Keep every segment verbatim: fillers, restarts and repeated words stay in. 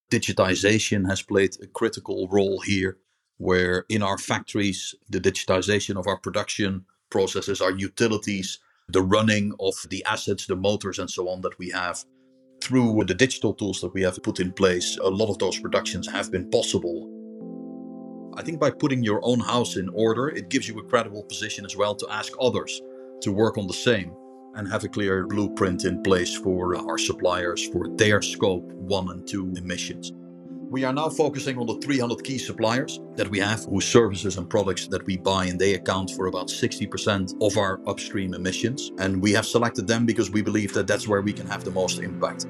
Digitization has played a critical role here, where in our factories, the digitization of our production processes, our utilities, the running of the assets, the motors, and so on that we have, through the digital tools that we have put in place, a lot of those productions have been possible. I think by putting your own house in order, it gives you a credible position as well to ask others to work on the same and have a clear blueprint in place for our suppliers for their scope one and two emissions. We are now focusing on the three hundred key suppliers that we have, whose services and products that we buy, and they account for about sixty percent of our upstream emissions. And we have selected them because we believe that that's where we can have the most impact.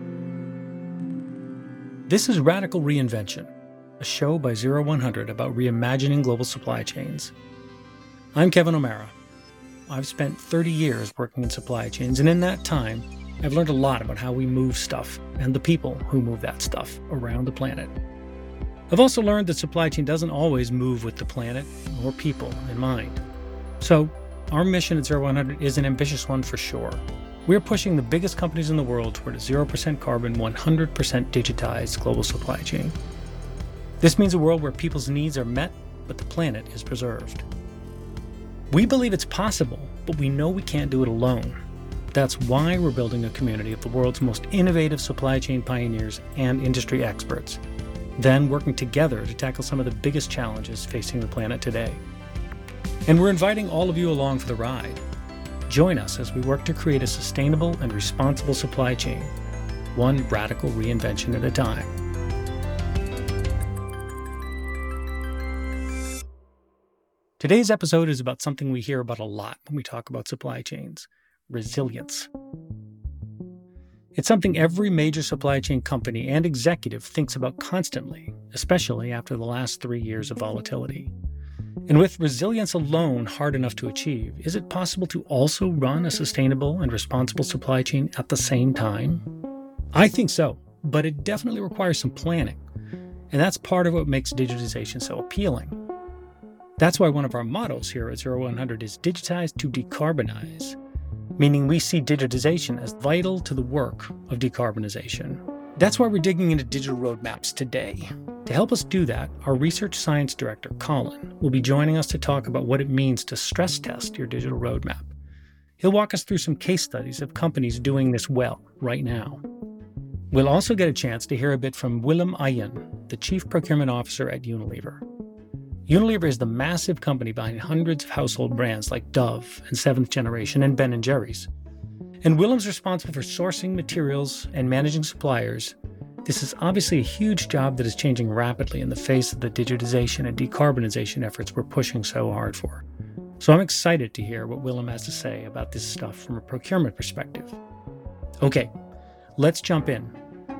This is Radical Reinvention, a show by zero one hundred about reimagining global supply chains. I'm Kevin O'Mara. I've spent thirty years working in supply chains, and in that time, I've learned a lot about how we move stuff and the people who move that stuff around the planet. I've also learned that supply chain doesn't always move with the planet or people in mind. So, our mission at zero one hundred is an ambitious one for sure. We're pushing the biggest companies in the world toward a zero percent carbon, one hundred percent digitized global supply chain. This means a world where people's needs are met, but the planet is preserved. We believe it's possible, but we know we can't do it alone. That's why we're building a community of the world's most innovative supply chain pioneers and industry experts, then working together to tackle some of the biggest challenges facing the planet today. And we're inviting all of you along for the ride. Join us as we work to create a sustainable and responsible supply chain, one radical reinvention at a time. Today's episode is about something we hear about a lot when we talk about supply chains: resilience. It's something every major supply chain company and executive thinks about constantly, especially after the last three years of volatility. And with resilience alone hard enough to achieve, is it possible to also run a sustainable and responsible supply chain at the same time? I think so, but it definitely requires some planning. And that's part of what makes digitization so appealing. That's why one of our mottos here at zero one hundred is digitize to decarbonize, meaning we see digitization as vital to the work of decarbonization. That's why we're digging into digital roadmaps today. To help us do that, our research science director, Colin, will be joining us to talk about what it means to stress test your digital roadmap. He'll walk us through some case studies of companies doing this well right now. We'll also get a chance to hear a bit from Willem Ayen, the Chief Procurement Officer at Unilever. Unilever is the massive company behind hundreds of household brands like Dove and Seventh Generation and Ben and Jerry's. And Willem's responsible for sourcing materials and managing suppliers. This is obviously a huge job that is changing rapidly in the face of the digitization and decarbonization efforts we're pushing so hard for. So I'm excited to hear what Willem has to say about this stuff from a procurement perspective. Okay, let's jump in.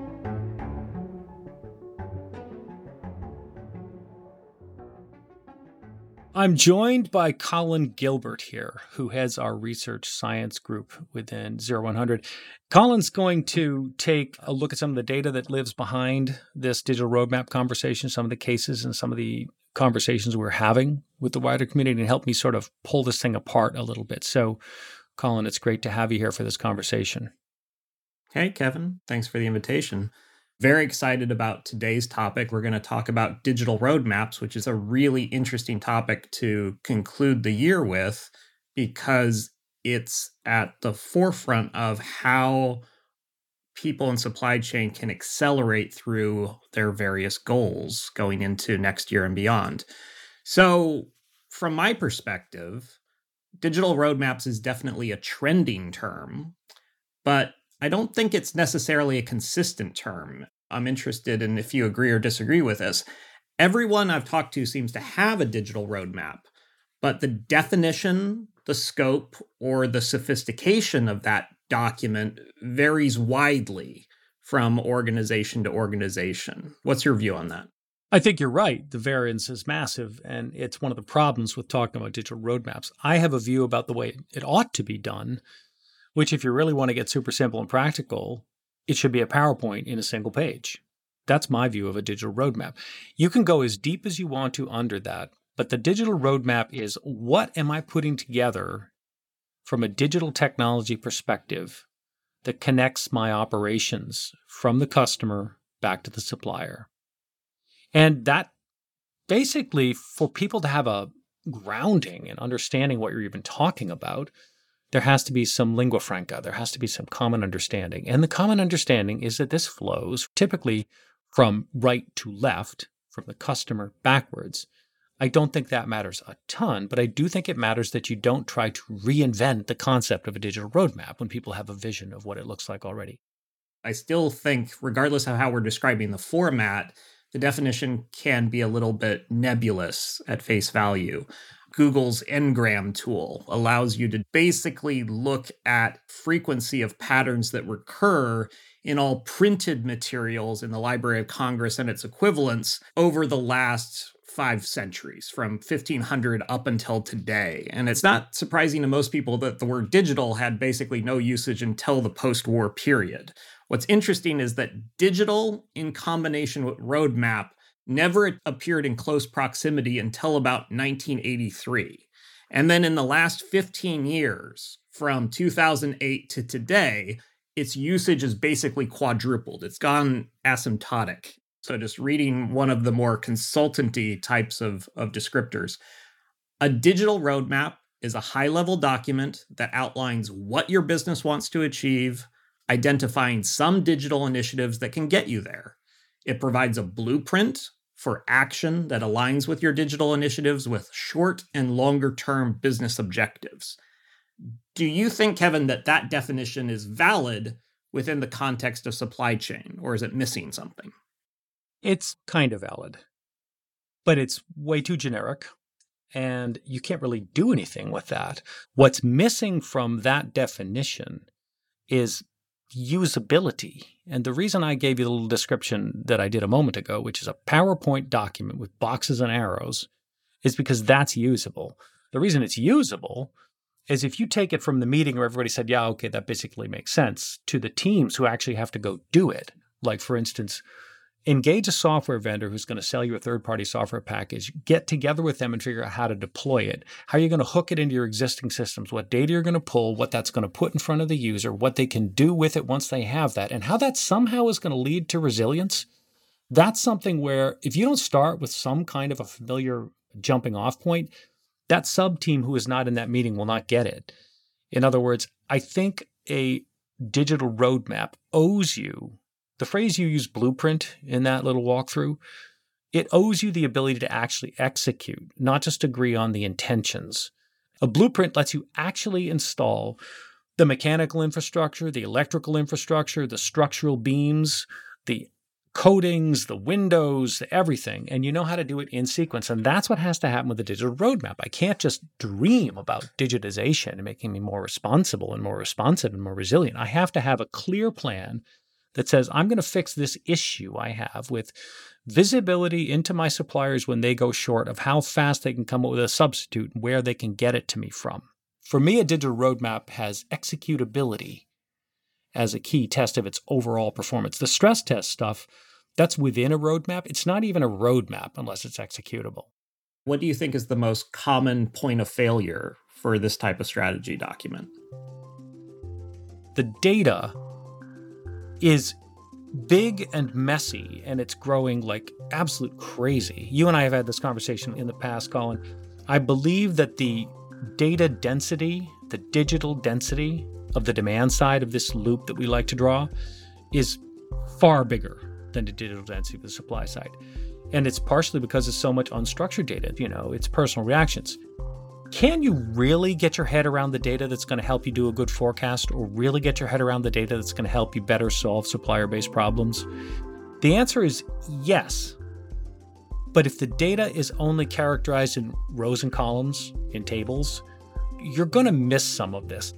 I'm joined by Colin Gilbert here, who heads our research science group within zero one hundred. Colin's going to take a look at some of the data that lives behind this digital roadmap conversation, some of the cases and some of the conversations we're having with the wider community, and help me sort of pull this thing apart a little bit. So, Colin, it's great to have you here for this conversation. Hey, Kevin. Thanks for the invitation. Very excited about today's topic. We're going to talk about digital roadmaps, which is a really interesting topic to conclude the year with because it's at the forefront of how people in supply chain can accelerate through their various goals going into next year and beyond. So, from my perspective, digital roadmaps is definitely a trending term, but I don't think it's necessarily a consistent term. I'm interested in if you agree or disagree with this. Everyone I've talked to seems to have a digital roadmap, but the definition, the scope, or the sophistication of that document varies widely from organization to organization. What's your view on that? I think you're right. The variance is massive, and it's one of the problems with talking about digital roadmaps. I have a view about the way it ought to be done, which if you really want to get super simple and practical, it should be a PowerPoint in a single page. That's my view of a digital roadmap. You can go as deep as you want to under that, but the digital roadmap is what am I putting together from a digital technology perspective that connects my operations from the customer back to the supplier. And that basically, for people to have a grounding and understanding what you're even talking about, there has to be some lingua franca. There has to be some common understanding. And the common understanding is that this flows typically from right to left, from the customer backwards. I don't think that matters a ton, but I do think it matters that you don't try to reinvent the concept of a digital roadmap when people have a vision of what it looks like already. I still think, regardless of how we're describing the format, the definition can be a little bit nebulous at face value. Google's Ngram tool allows you to basically look at frequency of patterns that recur in all printed materials in the Library of Congress and its equivalents over the last five centuries, from fifteen hundred up until today. And it's not surprising to most people that the word digital had basically no usage until the post-war period. What's interesting is that digital in combination with roadmap never appeared in close proximity until about nineteen eighty-three. And then in the last fifteen years, from two thousand eight to today, its usage is basically quadrupled. It's gone asymptotic. So just reading one of the more consultancy types of, of descriptors, a digital roadmap is a high-level document that outlines what your business wants to achieve, identifying some digital initiatives that can get you there. It provides a blueprint for action that aligns with your digital initiatives with short and longer term business objectives. Do you think, Kevin, that that definition is valid within the context of supply chain, or is it missing something? It's kind of valid, but it's way too generic, and you can't really do anything with that. What's missing from that definition is usability. And the reason I gave you the little description that I did a moment ago, which is a PowerPoint document with boxes and arrows, is because that's usable. The reason it's usable is if you take it from the meeting where everybody said, yeah, okay, that basically makes sense, to the teams who actually have to go do it. Like, for instance, engage a software vendor who's going to sell you a third-party software package. Get together with them and figure out how to deploy it. How you're going to hook it into your existing systems, what data you're going to pull, what that's going to put in front of the user, what they can do with it once they have that, and how that somehow is going to lead to resilience. That's something where if you don't start with some kind of a familiar jumping off point, that sub-team who is not in that meeting will not get it. In other words, I think a digital roadmap owes you, the phrase you use, blueprint, in that little walkthrough, it owes you the ability to actually execute, not just agree on the intentions. A blueprint lets you actually install the mechanical infrastructure, the electrical infrastructure, the structural beams, the coatings, the windows, the everything, and you know how to do it in sequence. And that's what has to happen with the digital roadmap. I can't just dream about digitization and making me more responsible and more responsive and more resilient. I have to have a clear plan that says, I'm going to fix this issue I have with visibility into my suppliers when they go short, of how fast they can come up with a substitute and where they can get it to me from. For me, a digital roadmap has executability as a key test of its overall performance. The stress test stuff, that's within a roadmap. It's not even a roadmap unless it's executable. What do you think is the most common point of failure for this type of strategy document? The data is big and messy, and it's growing like absolute crazy. You and I have had this conversation in the past, Colin. I believe that the data density, the digital density of the demand side of this loop that we like to draw is far bigger than the digital density of the supply side. And it's partially because it's so much unstructured data, you know, it's personal reactions. Can you really get your head around the data that's going to help you do a good forecast, or really get your head around the data that's going to help you better solve supplier-based problems? The answer is yes. But if the data is only characterized in rows and columns, in tables, you're going to miss some of this.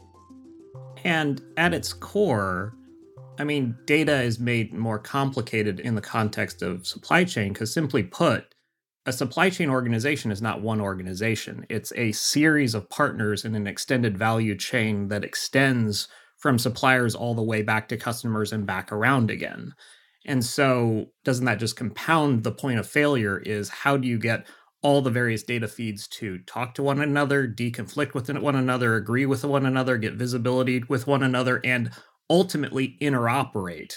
And at its core, I mean, data is made more complicated in the context of supply chain because, simply put, a supply chain organization is not one organization. It's a series of partners in an extended value chain that extends from suppliers all the way back to customers and back around again. And so doesn't that just compound the point of failure? Is how do you get all the various data feeds to talk to one another, deconflict with one another, agree with one another, get visibility with one another, and ultimately interoperate?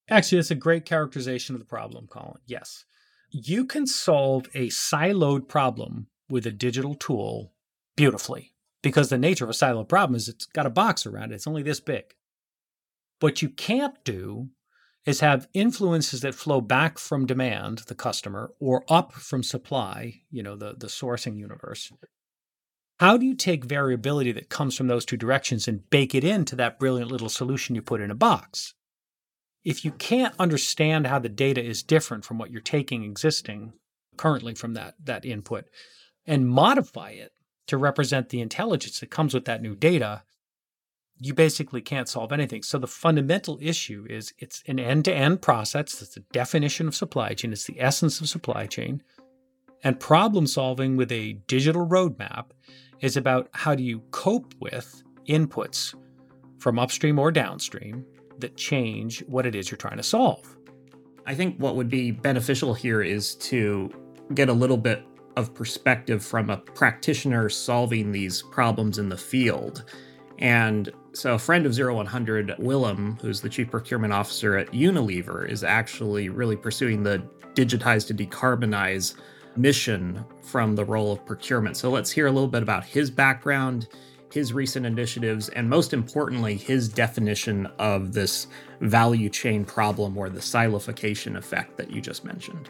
Actually, that's a great characterization of the problem, Colin. Yes. You can solve a siloed problem with a digital tool beautifully, because the nature of a siloed problem is it's got a box around it. It's only this big. What you can't do is have influences that flow back from demand, the customer, or up from supply, you know, the, the sourcing universe. How do you take variability that comes from those two directions and bake it into that brilliant little solution you put in a box? If you can't understand how the data is different from what you're taking existing currently from that, that input and modify it to represent the intelligence that comes with that new data, you basically can't solve anything. So the fundamental issue is it's an end-to-end process. That's the definition of supply chain. It's the essence of supply chain. And problem solving with a digital roadmap is about how do you cope with inputs from upstream or downstream that change what it is you're trying to solve. I think what would be beneficial here is to get a little bit of perspective from a practitioner solving these problems in the field. And so a friend of Zero one hundred, Willem, who's the Chief Procurement Officer at Unilever, is actually really pursuing the digitize to decarbonize mission from the role of procurement. So let's hear a little bit about his background, his recent initiatives, and most importantly, his definition of this value chain problem or the silification effect that you just mentioned.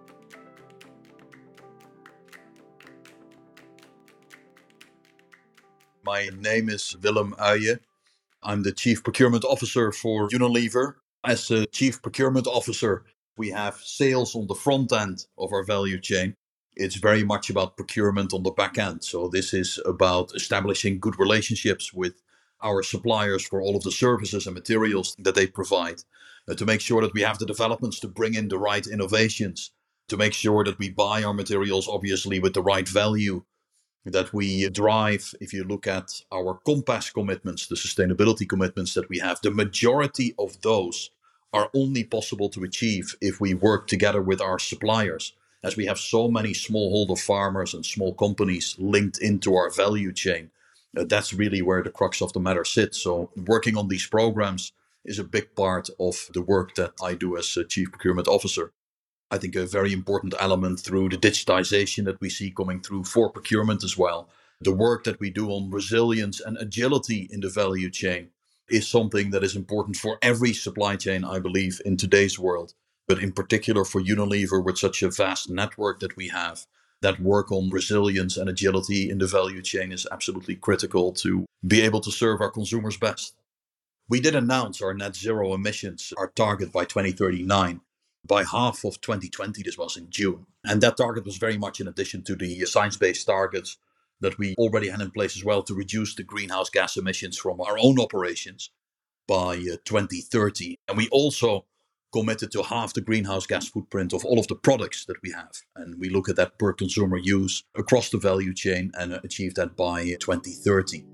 My name is Willem Uijen. I'm the Chief Procurement Officer for Unilever. As a Chief Procurement Officer, we have sales on the front end of our value chain. It's very much about procurement on the back end. So this is about establishing good relationships with our suppliers for all of the services and materials that they provide, uh, to make sure that we have the developments to bring in the right innovations, to make sure that we buy our materials, obviously, with the right value, that we drive. If you look at our Compass commitments, the sustainability commitments that we have, the majority of those are only possible to achieve if we work together with our suppliers. As we have so many smallholder farmers and small companies linked into our value chain, uh, that's really where the crux of the matter sits. So working on these programs is a big part of the work that I do as a Chief Procurement Officer. I think a very important element through the digitization that we see coming through for procurement as well. The work that we do on resilience and agility in the value chain is something that is important for every supply chain, I believe, in today's world. But in particular for Unilever, with such a vast network that we have, that work on resilience and agility in the value chain is absolutely critical to be able to serve our consumers best. We did announce our net zero emissions, our target by twenty thirty-nine. By half of twenty twenty, this was in June. And that target was very much in addition to the science-based targets that we already had in place as well to reduce the greenhouse gas emissions from our own operations by uh, twenty thirty. And we also committed to halve the greenhouse gas footprint of all of the products that we have. And we look at that per consumer use across the value chain and achieve that by twenty thirty.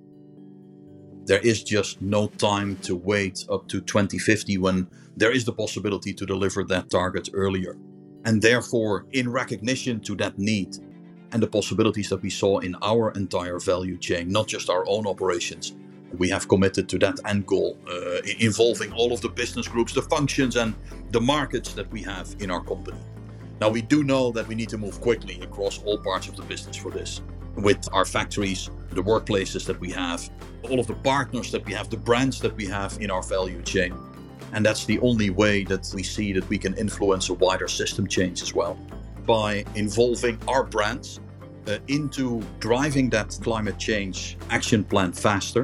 There is just no time to wait up to twenty fifty when there is the possibility to deliver that target earlier. And therefore, in recognition to that need and the possibilities that we saw in our entire value chain, not just our own operations, we have committed to that end goal, uh, involving all of the business groups, the functions and the markets that we have in our company. Now, we do know that we need to move quickly across all parts of the business for this, with our factories, the workplaces that we have, all of the partners that we have, the brands that we have in our value chain. And that's the only way that we see that we can influence a wider system change as well, by involving our brands uh, into driving that climate change action plan faster,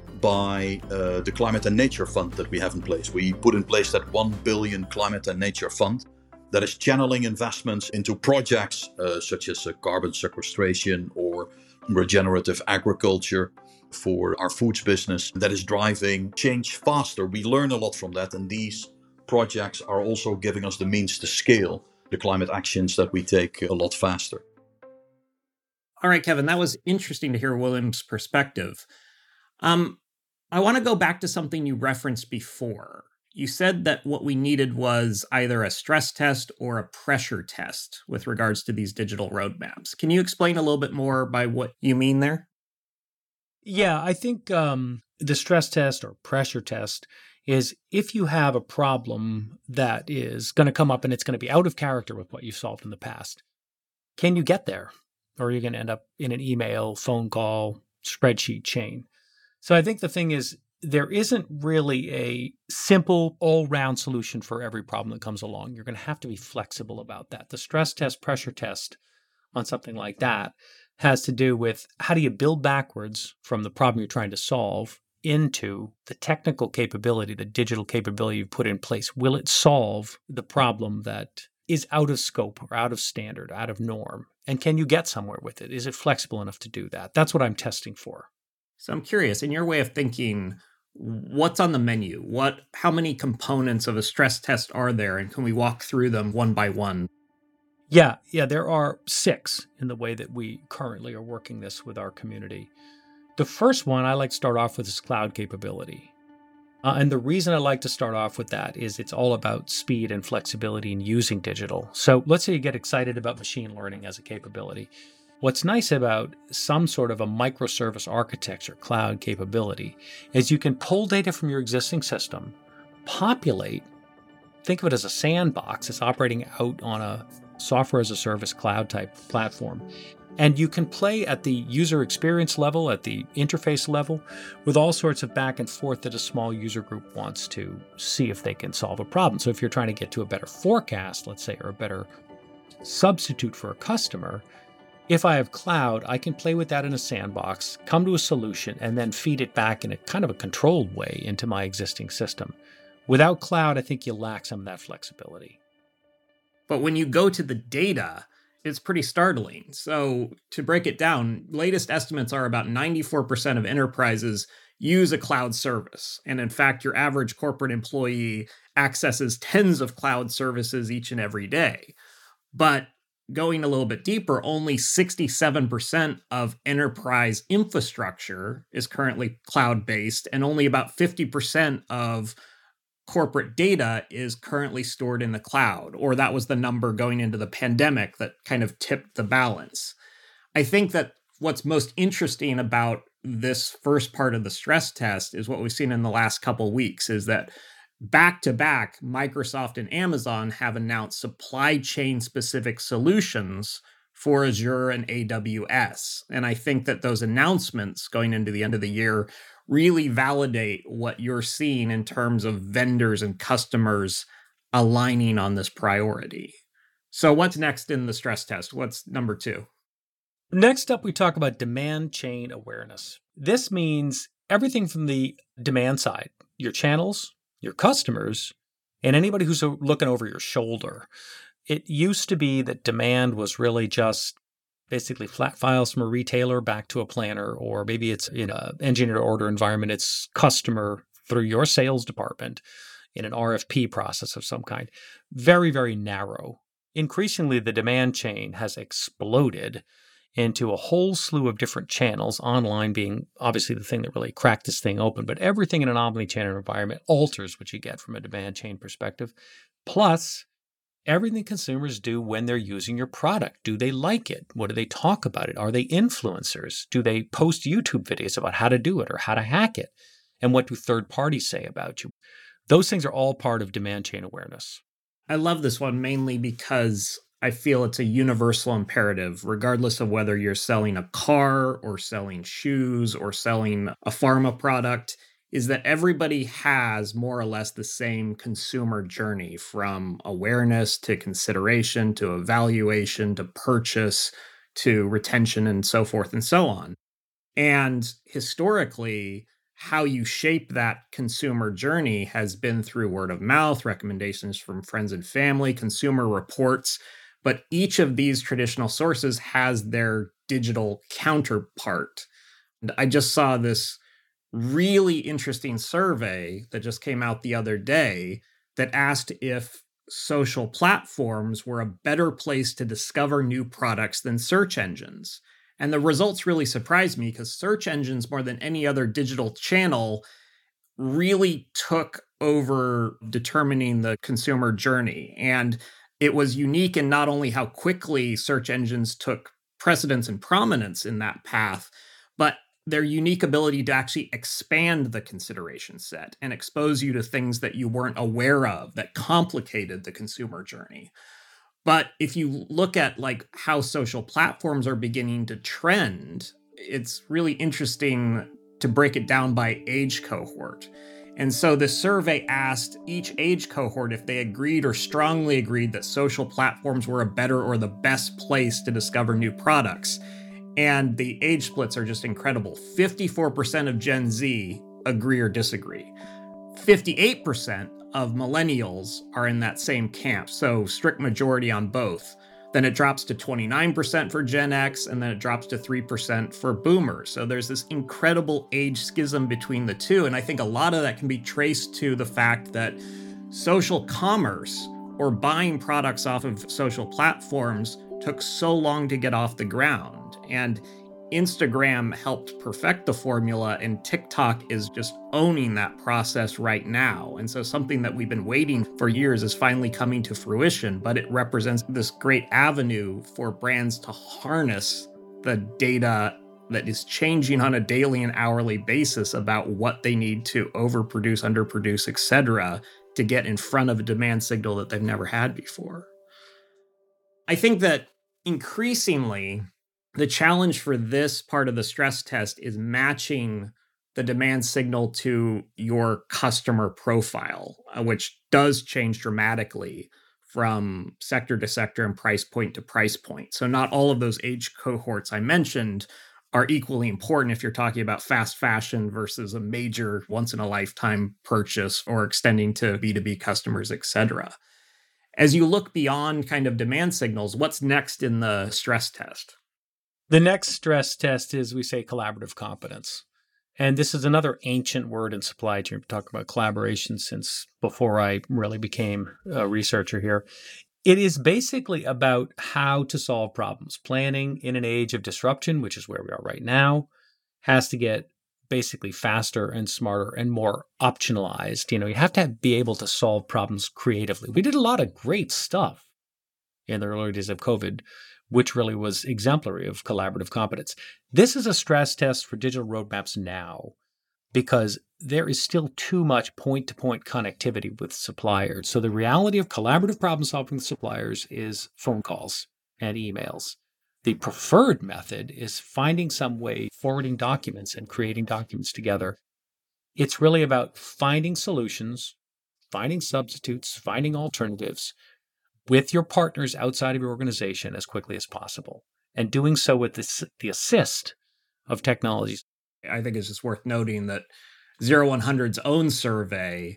by uh, the Climate and Nature Fund that we have in place. We put in place that one billion Climate and Nature Fund that is channeling investments into projects uh, such as uh, carbon sequestration or regenerative agriculture for our foods business, that is driving change faster. We learn a lot from that, and these projects are also giving us the means to scale the climate actions that we take a lot faster. All right, Kevin, that was interesting to hear William's perspective. Um, I want to go back to something you referenced before. You said that what we needed was either a stress test or a pressure test with regards to these digital roadmaps. Can you explain a little bit more by what you mean there? Yeah, I think um, the stress test or pressure test is if you have a problem that is going to come up and it's going to be out of character with what you've solved in the past, can you get there? Or are you going to end up in an email, phone call, spreadsheet chain? So I think the thing is, there isn't really a simple all-round solution for every problem that comes along. You're going to have to be flexible about that. The stress test, pressure test on something like that has to do with how do you build backwards from the problem you're trying to solve into the technical capability, the digital capability you've put in place. Will it solve the problem that is out of scope or out of standard, out of norm? And can you get somewhere with it? Is it flexible enough to do that? That's what I'm testing for. So I'm curious, in your way of thinking, what's on the menu? What, how many components of a stress test are there? And can we walk through them one by one? Yeah, yeah, there are six in the way that we currently are working this with our community. The first one I like to start off with is cloud capability. Uh, and the reason I like to start off with that is it's all about speed and flexibility in using digital. So let's say you get excited about machine learning as a capability. What's nice about some sort of a microservice architecture cloud capability is you can pull data from your existing system, populate, think of it as a sandbox. It's operating out on a software as a service cloud type platform. And you can play at the user experience level, at the interface level, with all sorts of back and forth that a small user group wants to see if they can solve a problem. So if you're trying to get to a better forecast, let's say, or a better substitute for a customer, if I have cloud, I can play with that in a sandbox, come to a solution, and then feed it back in a kind of a controlled way into my existing system. Without cloud, I think you lack some of that flexibility. But when you go to the data, it's pretty startling. So to break it down, latest estimates are about ninety-four percent of enterprises use a cloud service. And in fact, your average corporate employee accesses tens of cloud services each and every day. But going a little bit deeper, only sixty-seven percent of enterprise infrastructure is currently cloud-based, and only about fifty percent of corporate data is currently stored in the cloud, or that was the number going into the pandemic that kind of tipped the balance. I think that what's most interesting about this first part of the stress test is what we've seen in the last couple weeks is that back to back, Microsoft and Amazon have announced supply chain specific solutions for Azure and A W S. And I think that those announcements going into the end of the year really validate what you're seeing in terms of vendors and customers aligning on this priority. So what's next in the stress test? What's number two? Next up, we talk about demand chain awareness. This means everything from the demand side, your channels, your customers, and anybody who's looking over your shoulder. It used to be that demand was really just basically flat files from a retailer back to a planner, or maybe it's in an engineer order environment, it's customer through your sales department in an R F P process of some kind. Very, very narrow. Increasingly, the demand chain has exploded into a whole slew of different channels, online being obviously the thing that really cracked this thing open, but everything in an omni-channel environment alters what you get from a demand chain perspective. Plus, everything consumers do when they're using your product. Do they like it? What do they talk about it? Are they influencers? Do they post YouTube videos about how to do it or how to hack it? And what do third parties say about you? Those things are all part of demand chain awareness. I love this one mainly because I feel it's a universal imperative, regardless of whether you're selling a car or selling shoes or selling a pharma product, is that everybody has more or less the same consumer journey, from awareness to consideration to evaluation to purchase to retention and so forth and so on. And historically, how you shape that consumer journey has been through word of mouth, recommendations from friends and family, consumer reports. But each of these traditional sources has their digital counterpart. And I just saw this really interesting survey that just came out the other day that asked if social platforms were a better place to discover new products than search engines. And the results really surprised me because search engines, more than any other digital channel, really took over determining the consumer journey. And it was unique in not only how quickly search engines took precedence and prominence in that path, but their unique ability to actually expand the consideration set and expose you to things that you weren't aware of that complicated the consumer journey. But if you look at like how social platforms are beginning to trend, it's really interesting to break it down by age cohort. And so the survey asked each age cohort if they agreed or strongly agreed that social platforms were a better or the best place to discover new products. And the age splits are just incredible. fifty-four percent of Gen Z agree or disagree. fifty-eight percent of millennials are in that same camp, so strict majority on both. Then it drops to twenty-nine percent for Gen X, and then it drops to three percent for boomers. So there's this incredible age schism between the two, and I think a lot of that can be traced to the fact that social commerce, or buying products off of social platforms, took so long to get off the ground. And Instagram helped perfect the formula, and TikTok is just owning that process right now. And so something that we've been waiting for years is finally coming to fruition, but it represents this great avenue for brands to harness the data that is changing on a daily and hourly basis about what they need to overproduce, underproduce, et cetera, to get in front of a demand signal that they've never had before. I think that increasingly, the challenge for this part of the stress test is matching the demand signal to your customer profile, uh, which does change dramatically from sector to sector and price point to price point. So not all of those age cohorts I mentioned are equally important if you're talking about fast fashion versus a major once-in-a-lifetime purchase or extending to B two B customers, et cetera. As you look beyond kind of demand signals, what's next in the stress test? The next stress test is, we say, collaborative competence. And this is another ancient word in supply chain. We talk about collaboration since before I really became a researcher here. It is basically about how to solve problems. Planning in an age of disruption, which is where we are right now, has to get basically faster and smarter and more optionalized. You know, you have to have, be able to solve problems creatively. We did a lot of great stuff in the early days of COVID, which really was exemplary of collaborative competence. This is a stress test for digital roadmaps now, because there is still too much point-to-point connectivity with suppliers. So the reality of collaborative problem solving with suppliers is phone calls and emails. The preferred method is finding some way, forwarding documents and creating documents together. It's really about finding solutions, finding substitutes, finding alternatives with your partners outside of your organization as quickly as possible, and doing so with the, the assist of technologies. I think it's just worth noting that zero one hundred's own survey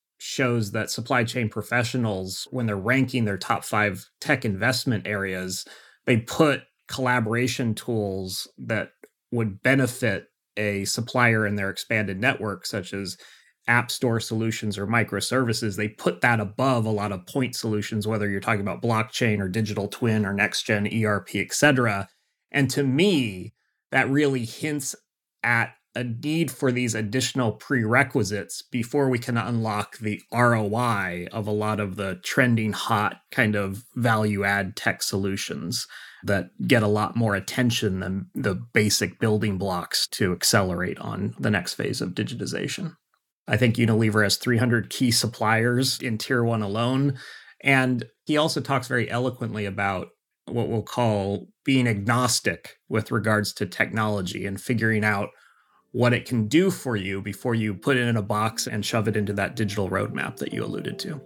shows that supply chain professionals, when they're ranking their top five tech investment areas, they put collaboration tools that would benefit a supplier in their expanded network, such as app store solutions or microservices. They put that above a lot of point solutions, whether you're talking about blockchain or digital twin or next-gen E R P, et cetera. And to me, that really hints at a need for these additional prerequisites before we can unlock the R O I of a lot of the trending hot kind of value-add tech solutions that get a lot more attention than the basic building blocks to accelerate on the next phase of digitization. I think Unilever has three hundred key suppliers in Tier one alone. And he also talks very eloquently about what we'll call being agnostic with regards to technology and figuring out what it can do for you before you put it in a box and shove it into that digital roadmap that you alluded to.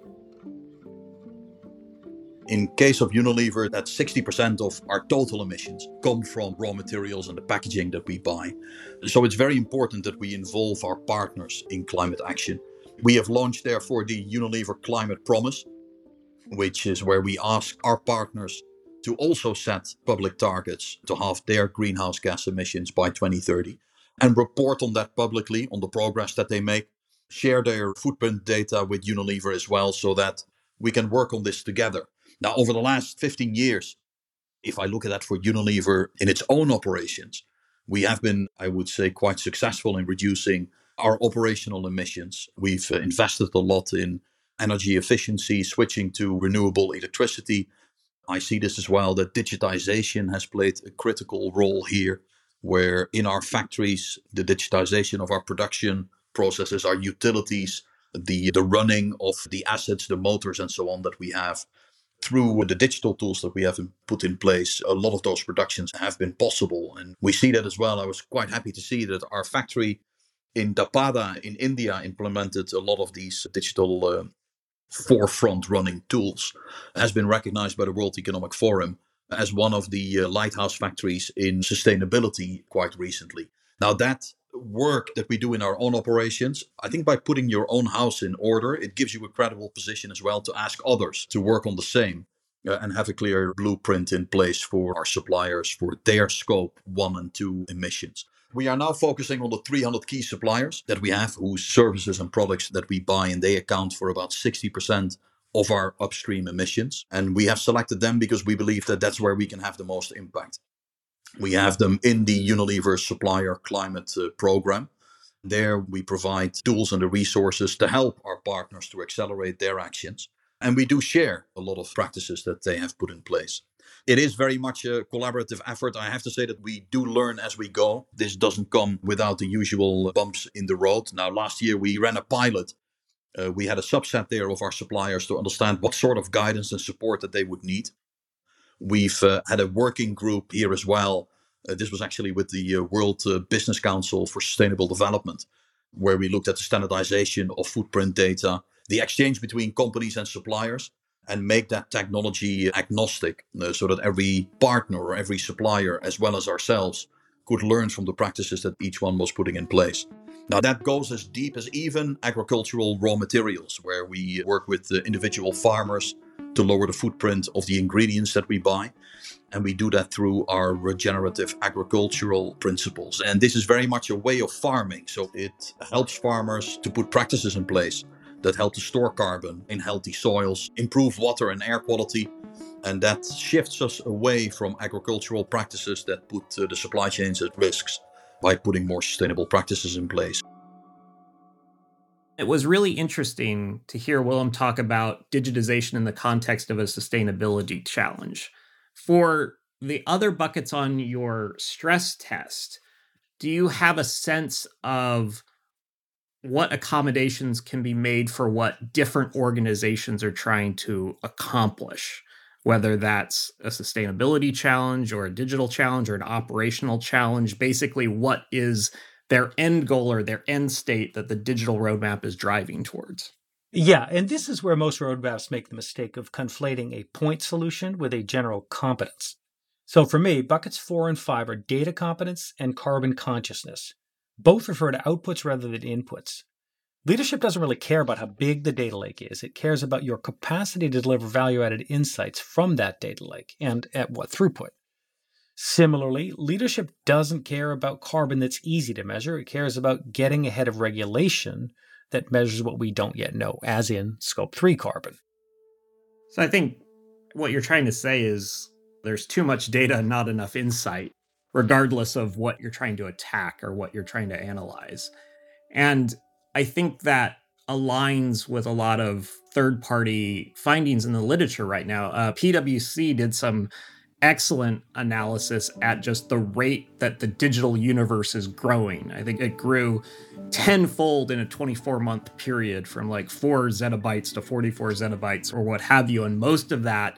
In case of Unilever, that sixty percent of our total emissions come from raw materials and the packaging that we buy. So it's very important that we involve our partners in climate action. We have launched, therefore, the Unilever Climate Promise, which is where we ask our partners to also set public targets to halve their greenhouse gas emissions by twenty thirty and report on that publicly, on the progress that they make, share their footprint data with Unilever as well, so that we can work on this together. Now, over the last fifteen years, if I look at that for Unilever in its own operations, we have been, I would say, quite successful in reducing our operational emissions. We've uh, invested a lot in energy efficiency, switching to renewable electricity. I see this as well, that digitization has played a critical role here. where in our factories, the digitization of our production processes, our utilities, the, the running of the assets, the motors and so on that we have, through the digital tools that we have put in place, a lot of those productions have been possible. And we see that as well. I was quite happy to see that our factory in Dapada in India implemented a lot of these digital uh, forefront running tools, has been recognized by the World Economic Forum as one of the uh, lighthouse factories in sustainability quite recently. Now, that work that we do in our own operations, I think by putting your own house in order, it gives you a credible position as well to ask others to work on the same uh, and have a clear blueprint in place for our suppliers for their scope one and two emissions. We are now focusing on the three hundred key suppliers that we have, whose services and products that we buy, and they account for about sixty percent of our upstream emissions. And we have selected them because we believe that that's where we can have the most impact. We have them in the Unilever Supplier Climate uh, Program. There we provide tools and the resources to help our partners to accelerate their actions. And we do share a lot of practices that they have put in place. It is very much a collaborative effort. I have to say that we do learn as we go. This doesn't come without the usual bumps in the road. Now, last year we ran a pilot. Uh, we had a subset there of our suppliers to understand what sort of guidance and support that they would need. We've uh, had a working group here as well. Uh, this was actually with the uh, World uh, Business Council for Sustainable Development, where we looked at the standardization of footprint data, the exchange between companies and suppliers, and make that technology agnostic uh, so that every partner or every supplier, as well as ourselves, could learn from the practices that each one was putting in place. Now, that goes as deep as even agricultural raw materials, where we work with the individual farmers to lower the footprint of the ingredients that we buy. And we do that through our regenerative agricultural principles. And this is very much a way of farming. So it helps farmers to put practices in place that help to store carbon in healthy soils, improve water and air quality. And that shifts us away from agricultural practices that put uh, the supply chains at risks by putting more sustainable practices in place. It was really interesting to hear Willem talk about digitization in the context of a sustainability challenge. For the other buckets on your stress test, do you have a sense of what accommodations can be made for what different organizations are trying to accomplish, whether that's a sustainability challenge or a digital challenge or an operational challenge? Basically, what is their end goal or their end state that the digital roadmap is driving towards? Yeah, and this is where most roadmaps make the mistake of conflating a point solution with a general competence. So for me, buckets four and five are data competence and carbon consciousness. Both refer to outputs rather than inputs. Leadership doesn't really care about how big the data lake is. It cares about your capacity to deliver value-added insights from that data lake and at what throughput. Similarly, leadership doesn't care about carbon that's easy to measure. It cares about getting ahead of regulation that measures what we don't yet know, as in scope three carbon. So I think what you're trying to say is there's too much data and not enough insight, regardless of what you're trying to attack or what you're trying to analyze. And I think that aligns with a lot of third-party findings in the literature right now. Uh, P W C did some excellent analysis at just the rate that the digital universe is growing. I think it grew tenfold in a twenty-four month period from like four zettabytes to forty-four zettabytes or what have you. And most of that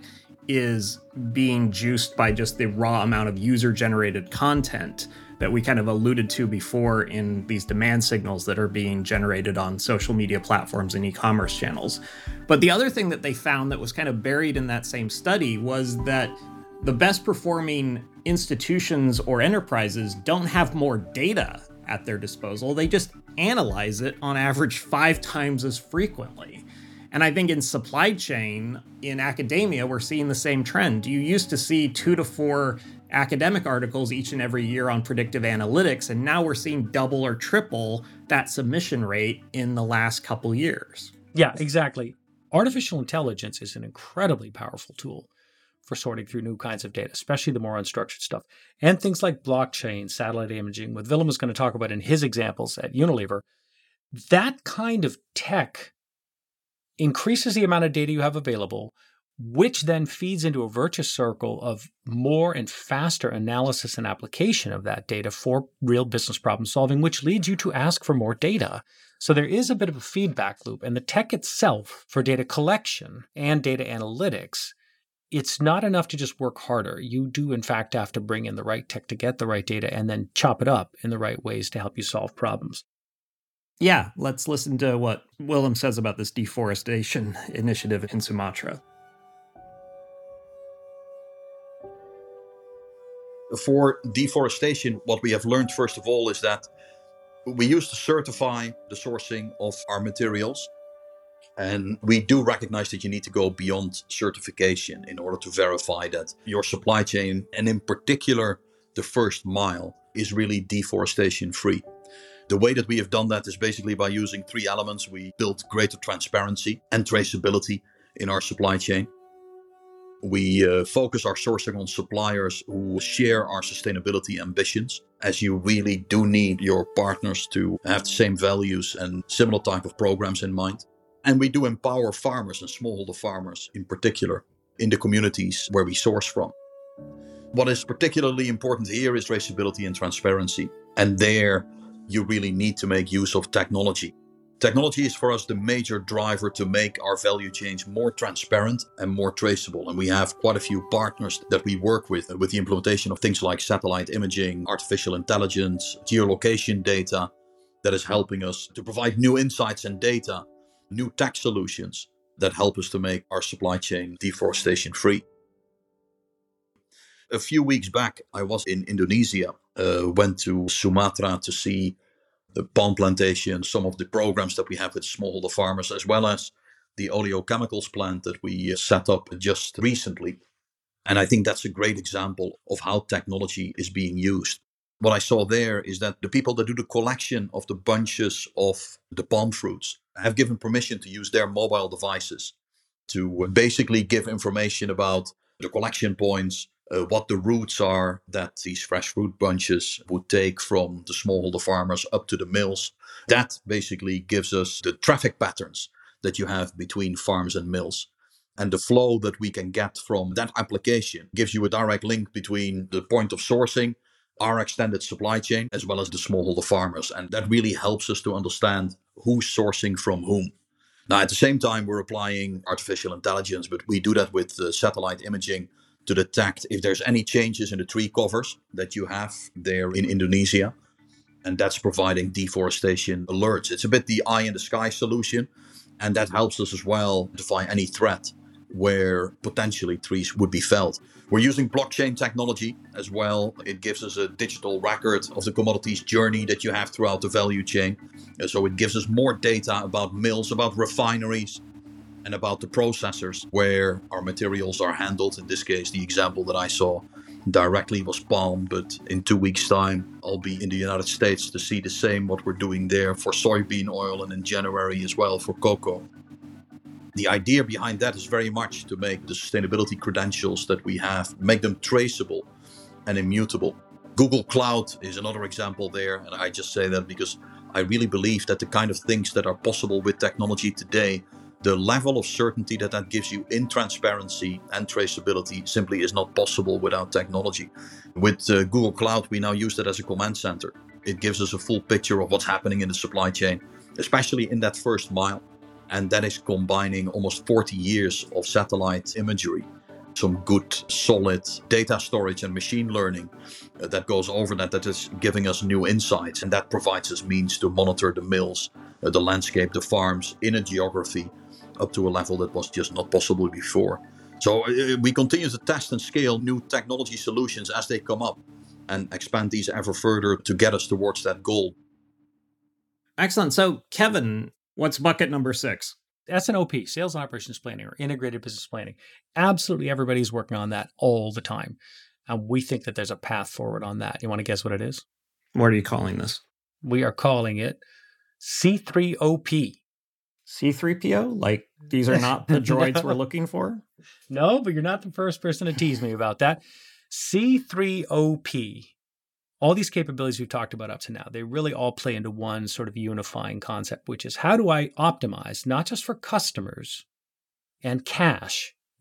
is being juiced by just the raw amount of user-generated content that we kind of alluded to before in these demand signals that are being generated on social media platforms and e-commerce channels. But the other thing that they found that was kind of buried in that same study was that the best performing institutions or enterprises don't have more data at their disposal. They just analyze it on average five times as frequently. And I think in supply chain, in academia, we're seeing the same trend. You used to see two to four academic articles each and every year on predictive analytics, and now we're seeing double or triple that submission rate in the last couple years. Yeah, exactly. Artificial intelligence is an incredibly powerful tool for sorting through new kinds of data, especially the more unstructured stuff. And things like blockchain, satellite imaging, what Willem is going to talk about in his examples at Unilever, that kind of tech increases the amount of data you have available which then feeds into a virtuous circle of more and faster analysis and application of that data for real business problem solving, which leads you to ask for more data. So there is a bit of a feedback loop, and the tech itself for data collection and data analytics, it's not enough to just work harder. You do, in fact, have to bring in the right tech to get the right data and then chop it up in the right ways to help you solve problems. Yeah, let's listen to what Willem says about this deforestation initiative in Sumatra. For deforestation, what we have learned, first of all, is that we used to certify the sourcing of our materials. And we do recognize that you need to go beyond certification in order to verify that your supply chain, and in particular, the first mile, is really deforestation free. The way that we have done that is basically by using three elements. We built greater transparency and traceability in our supply chain. We uh, focus our sourcing on suppliers who share our sustainability ambitions, as you really do need your partners to have the same values and similar type of programs in mind. And we do empower farmers and smallholder farmers in particular in the communities where we source from. What is particularly important here is traceability and transparency. And there you really need to make use of technology. Technology is for us the major driver to make our value chains more transparent and more traceable. And we have quite a few partners that we work with, with the implementation of things like satellite imaging, artificial intelligence, geolocation data, that is helping us to provide new insights and data, new tech solutions that help us to make our supply chain deforestation free. A few weeks back, I was in Indonesia, uh, went to Sumatra to see the palm plantation, some of the programs that we have with smallholder farmers, as well as the oleochemicals plant that we set up just recently. And I think that's a great example of how technology is being used. What I saw there is that the people that do the collection of the bunches of the palm fruits have given permission to use their mobile devices to basically give information about the collection points, Uh, what the routes are that these fresh fruit bunches would take from the smallholder farmers up to the mills. That basically gives us the traffic patterns that you have between farms and mills. And the flow that we can get from that application gives you a direct link between the point of sourcing, our extended supply chain, as well as the smallholder farmers. And that really helps us to understand who's sourcing from whom. Now, at the same time, we're applying artificial intelligence, but we do that with uh, satellite imaging to detect if there's any changes in the tree covers that you have there in Indonesia. And that's providing deforestation alerts. It's a bit the eye in the sky solution. And that helps us as well to find any threat where potentially trees would be felled. We're using blockchain technology as well. It gives us a digital record of the commodities journey that you have throughout the value chain. So it gives us more data about mills, about refineries, and about the processors where our materials are handled. In this case, the example that I saw directly was palm, but in two weeks' time, I'll be in the United States to see the same, what we're doing there for soybean oil, and in January as well for cocoa. The idea behind that is very much to make the sustainability credentials that we have, make them traceable and immutable. Google Cloud is another example there, and I just say that because I really believe that the kind of things that are possible with technology today, the level of certainty that that gives you in transparency and traceability simply is not possible without technology. With uh, Google Cloud, we now use that as a command center. It gives us a full picture of what's happening in the supply chain, especially in that first mile. And that is combining almost forty years of satellite imagery, some good solid data storage and machine learning uh, that goes over that, that is giving us new insights. And that provides us means to monitor the mills, uh, the landscape, the farms in a geography up to a level that was just not possible before. So uh, we continue to test and scale new technology solutions as they come up and expand these ever further to get us towards that goal. Excellent. So, Kevin, what's bucket number six? S and O P, Sales and Operations Planning, or Integrated Business Planning. Absolutely everybody's working on that all the time. And we think that there's a path forward on that. You want to guess what it is? What are you calling this? We are calling it C three O P. C three P O? Like, these are not the droids no. we're looking for? No, but you're not the first person to tease me about that. C three O P. All these capabilities we've talked about up to now, they really all play into one sort of unifying concept, which is how do I optimize, not just for customers and cash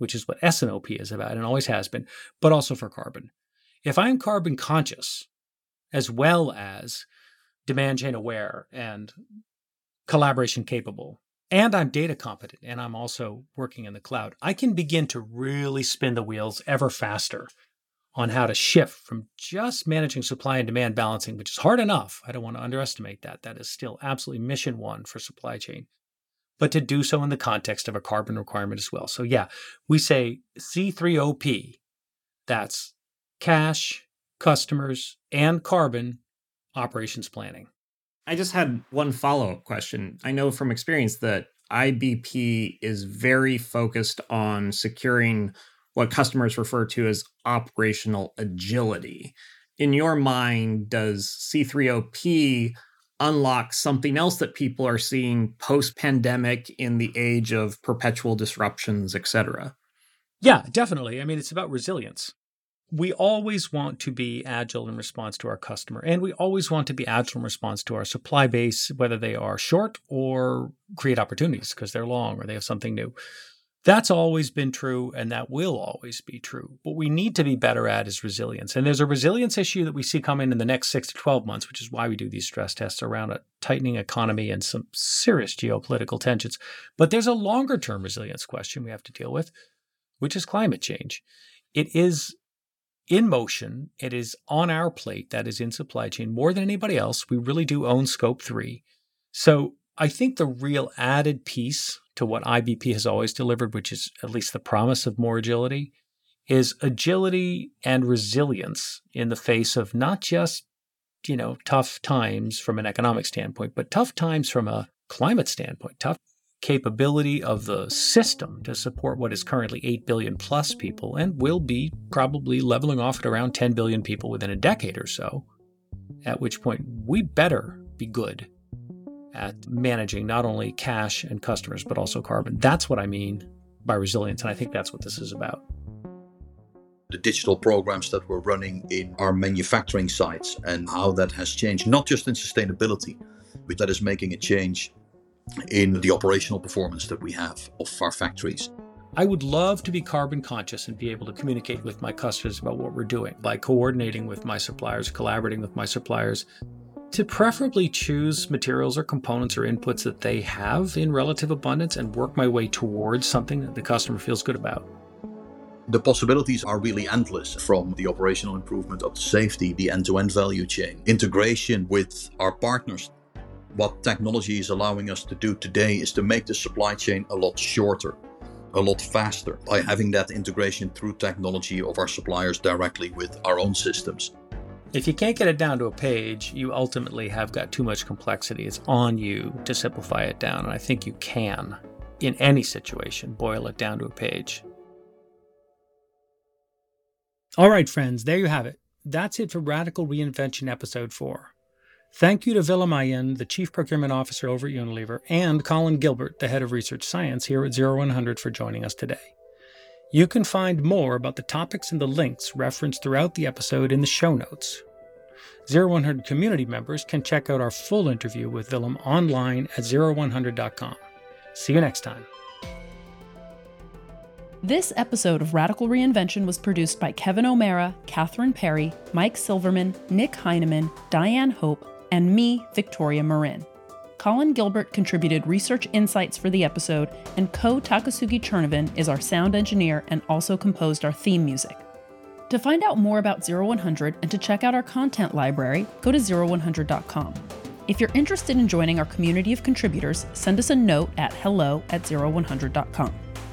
which is what S and O P is about and always has been, but also for carbon. If I'm carbon conscious, as well as demand chain aware and collaboration capable, and I'm data competent, and I'm also working in the cloud, I can begin to really spin the wheels ever faster on how to shift from just managing supply and demand balancing, which is hard enough. I don't want to underestimate that. That is still absolutely mission one for supply chain, but to do so in the context of a carbon requirement as well. So yeah, we say C three O P, that's cash, customers, and carbon operations planning. I just had one follow-up question. I know from experience that I B P is very focused on securing what customers refer to as operational agility. In your mind, does C three O P unlock something else that people are seeing post-pandemic in the age of perpetual disruptions, et cetera? Yeah, definitely. I mean, it's about resilience. We always want to be agile in response to our customer, and we always want to be agile in response to our supply base, whether they are short or create opportunities because they're long or they have something new. That's always been true, and that will always be true. What we need to be better at is resilience. And there's a resilience issue that we see coming in the next six to twelve months, which is why we do these stress tests around a tightening economy and some serious geopolitical tensions. But there's a longer-term resilience question we have to deal with, which is climate change. It is in motion. It is on our plate, that is in supply chain, more than anybody else. We really do own scope three. So I think the real added piece to what I B P has always delivered, which is at least the promise of more agility, is agility and resilience in the face of not just, you know, tough times from an economic standpoint, but tough times from a climate standpoint, tough capability of the system to support what is currently eight billion plus people and will be probably leveling off at around ten billion people within a decade or so, at which point we better be good at managing not only cash and customers, but also carbon. That's what I mean by resilience, and I think that's what this is about. The digital programs that we're running in our manufacturing sites and how that has changed, not just in sustainability, but that is making a change in the operational performance that we have of our factories. I would love to be carbon conscious and be able to communicate with my customers about what we're doing by coordinating with my suppliers, collaborating with my suppliers, to preferably choose materials or components or inputs that they have in relative abundance and work my way towards something that the customer feels good about. The possibilities are really endless, from the operational improvement up to safety, the end-to-end value chain, integration with our partners. What technology is allowing us to do today is to make the supply chain a lot shorter, a lot faster, by having that integration through technology of our suppliers directly with our own systems. If you can't get it down to a page, you ultimately have got too much complexity. It's on you to simplify it down, and I think you can, in any situation, boil it down to a page. All right, friends, there you have it. That's it for Radical Reinvention Episode four. Thank you to Willem Ayen, the Chief Procurement Officer over at Unilever, and Colin Gilbert, the Head of Research Science here at zero one hundred, for joining us today. You can find more about the topics and the links referenced throughout the episode in the show notes. zero one hundred community members can check out our full interview with Willem online at zero one hundred dot com. See you next time. This episode of Radical Reinvention was produced by Kevin O'Mara, Catherine Perry, Mike Silverman, Nick Heineman, Diane Hope, and me, Victoria Marin. Colin Gilbert contributed research insights for the episode, and Ko Takasugi Chernovin is our sound engineer and also composed our theme music. To find out more about zero one hundred and to check out our content library, go to zero one hundred dot com. If you're interested in joining our community of contributors, send us a note at hello at zero one hundred dot com.